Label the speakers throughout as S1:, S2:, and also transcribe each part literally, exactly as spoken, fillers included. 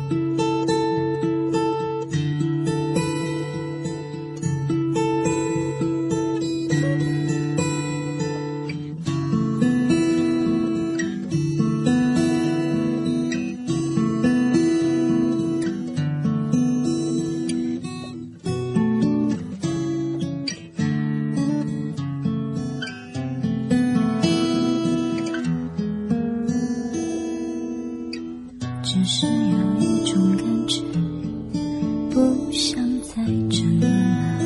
S1: 只是有一种感觉，不想再争了。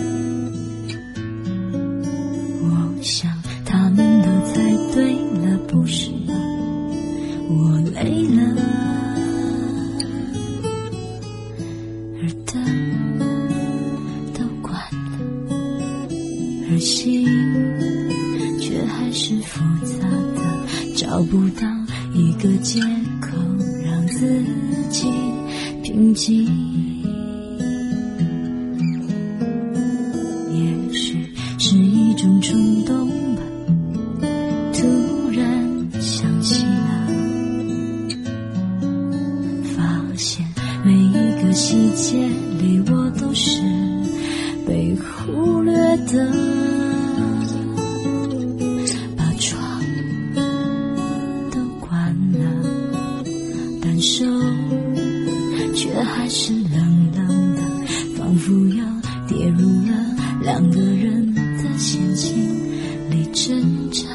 S1: 我想他们都猜对了，不是吗？我累了，而灯都关了，而心却还是复杂的，找不到一个借口让自己平静。也许是一种冲动吧，突然想起了，发现每一个细节里我都是被忽略的，把窗都关了，但手却还是冷冷的，仿佛要跌入了两个人的陷阱里挣扎。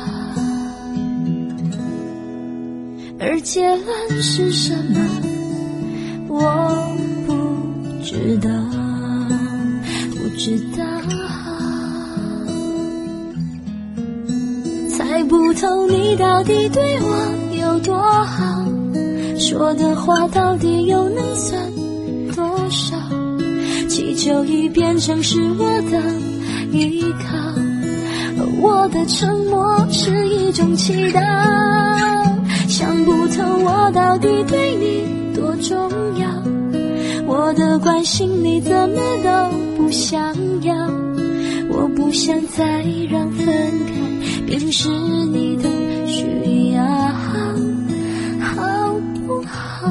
S1: 而结论是什么，我不知道，不知道，猜不透你到底对我有多好，说的话到底又能算多少？祈求已变成是我的依靠，我的沉默是一种祈祷。想不透我到底对你多重要，我的关心你怎么都不想要。我不想再让分开变成是你的需要，好不好？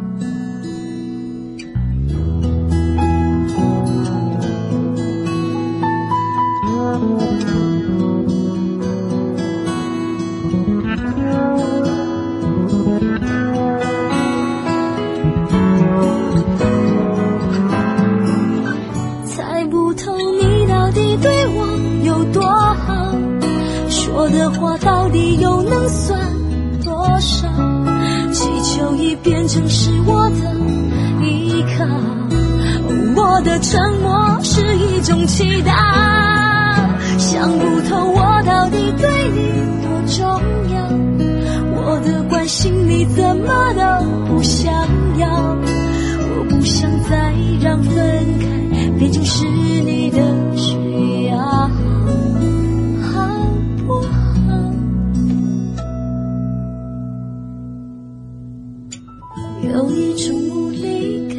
S1: 猜不透你到底对我有多好，说的话到底又能算多少？祈求已变成是我的依靠，我的沉默是一种祈祷。想不透我到底对你多重要，我的关心你怎么都不想要。我不想再让分开变成是你的需要，好不好？有一种无力感